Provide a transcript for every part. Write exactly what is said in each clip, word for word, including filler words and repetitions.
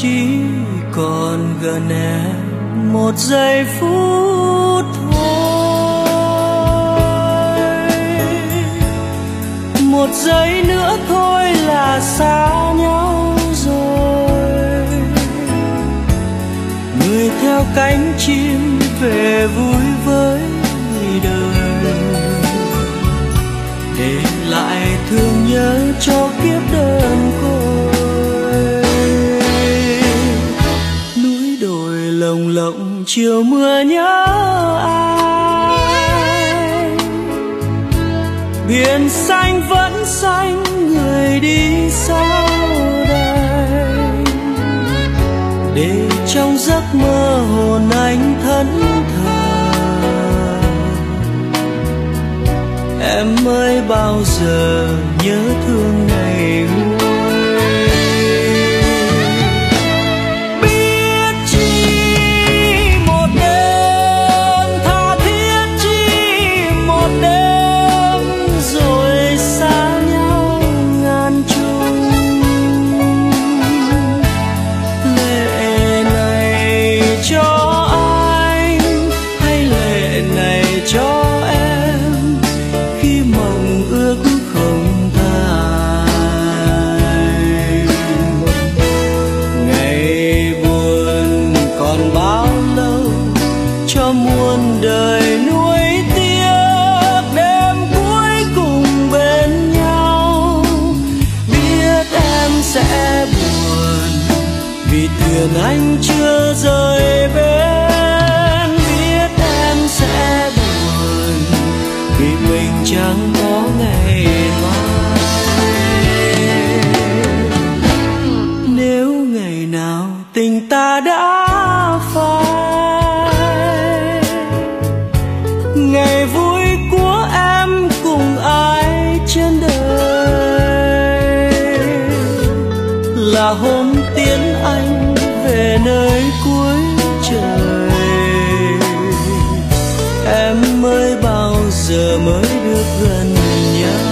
chỉ còn gần em một giây phút thôi, một giây nữa thôi là xa nhau rồi. Người theo cánh chim về vui với đời, để lại thương nhớ cho kiếp đơn côi. Núi đồi lồng lộng chiều mưa nhớ ai, biển xanh vẫn xanh người đi sau đây, để trong giấc mơ hồn anh thẫn thờ. Em mới bao giờ nhớ thương ngày nguôi. Biết chi một đêm tha thiết, chi một đêm rồi xa nhau ngàn chung. Lệ này cho anh hay lệ này cho đời nuối tiếc đêm cuối cùng bên nhau. Biết em sẽ buồn vì thuyền anh chưa rời bên. Biết em sẽ buồn vì mình chẳng có ngày mai. Nếu ngày nào tình ta đã phai, ngày vui của em cùng ai trên đời, là hôm tiễn anh về nơi cuối trời. Em mới bao giờ mới được gần nhau.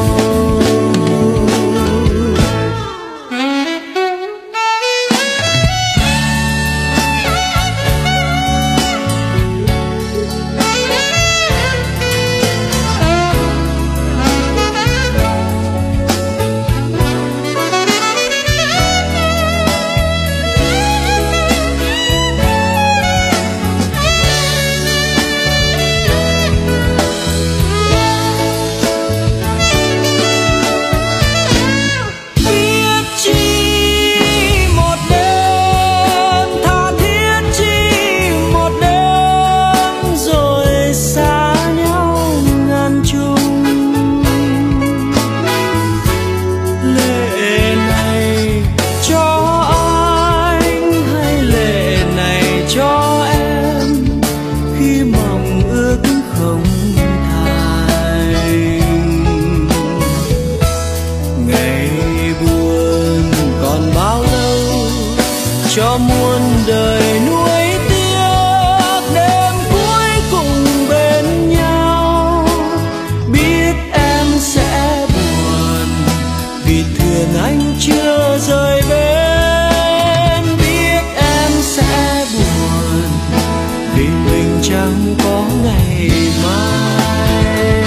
Cho muôn đời nuối tiếc đêm cuối cùng bên nhau. Biết em sẽ buồn vì thuyền anh chưa rời bên. Biết em sẽ buồn vì mình chẳng có ngày mai.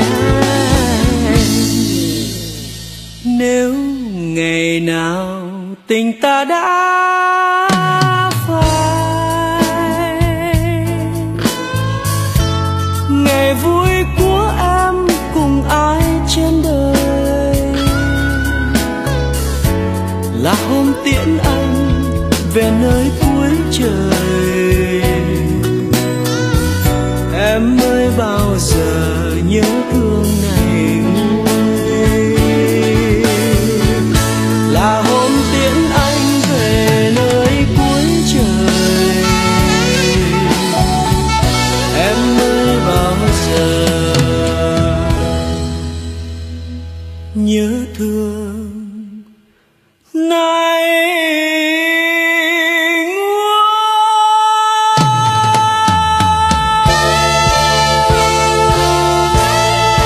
Nếu ngày nào tình ta đã phai, ngày vui của em cùng ai trên đời, là hôm tiễn anh về nơi cuối trời. Em mới bao giờ nhớ thương ngày nguôi, là hôm tiễn anh về nơi cuối trời. Em mới bao giờ nhớ thương ngày nguôi.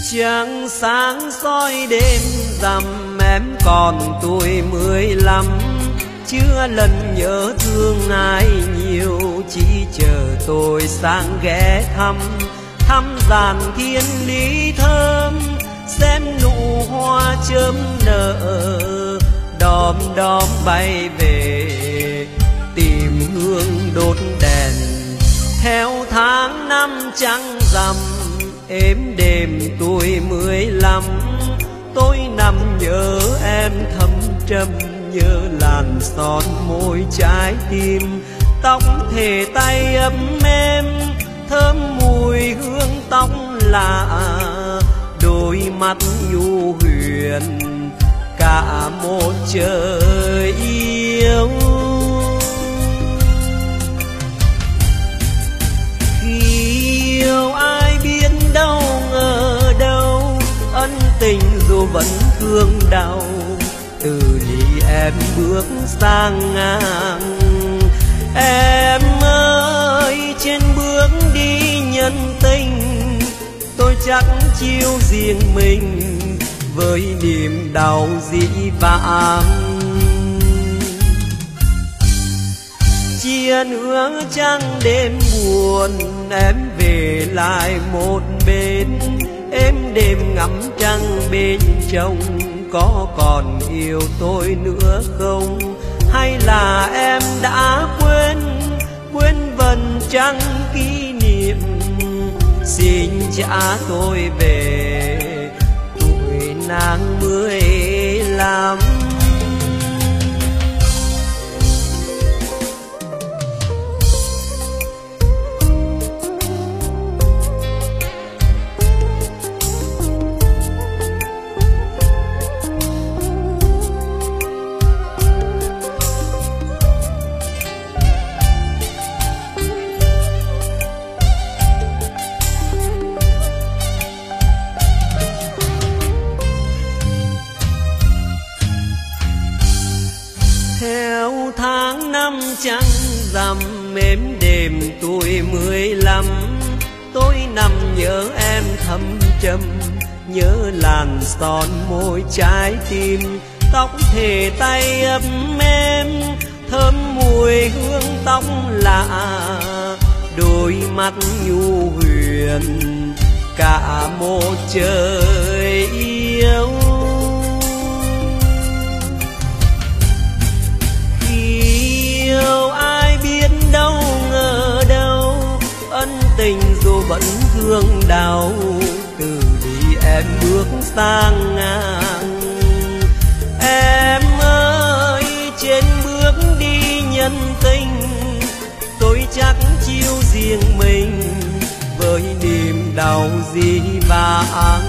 Trăng sáng soi đêm rằm, em còn tuổi mười lăm, chưa lần nhớ thương ai nhiều, chỉ chờ tôi sang ghé thăm. Thăm giàn thiên lý thơm, xem nụ hoa chớm nở, đom đóm bay về tìm hương đốt đèn. Theo tháng năm trăng rằm, êm đềm tuổi mười lăm, tôi nằm nhớ em thầm trầm, nhớ làn son môi trái tim. Tóc thề tay ấm êm, thơm mùi hương tóc lạ, đôi mắt nhu huyền cả một trời yêu. Khi yêu ai biết đâu ngờ đâu, ân tình dù vẫn thương đau, từ ly em bước sang ngang. Em ơi trên bước đi nhân tình, tôi chắc chiêu riêng mình với niềm đau dĩ vãng. Chia nửa trăng đêm buồn, em về lại một bên. Em đêm ngắm trăng bên trông, có còn yêu tôi nữa không? Hay là em đã quên, quên vần trăng kỷ niệm? Xin trả tôi về tuổi nàng mười lăm. Theo tháng năm trăng rằm, êm đềm tuổi mười lăm, tôi nằm nhớ em thầm trầm, nhớ làn son môi trái tim. Tóc thề tay ấm êm, thơm mùi hương tóc lạ, đôi mắt nhu huyền cả một trời yêu. Yêu ai biết đâu ngờ đâu, ân tình dù vẫn thương đau, từ đi em bước sang ngang. Em ơi trên bước đi nhân tình, tôi chắc chiêu riêng mình với niềm đau dĩ vãng.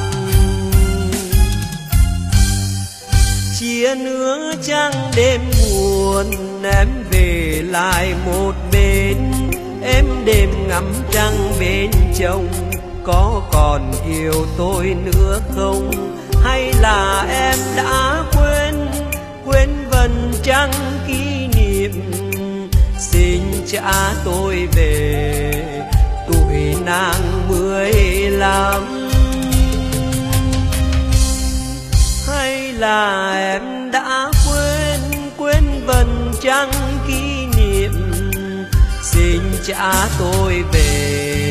Chia nửa trăng đêm buồn, em về lại một bên. Em đêm ngắm trăng bên trông, có còn yêu tôi nữa không? Hay là em đã quên, quên vần trăng kỷ niệm? Xin trả tôi về tuổi nàng mười lăm. Hay là em đã quên, quên vần trăng kỷ niệm? Xin trả tôi về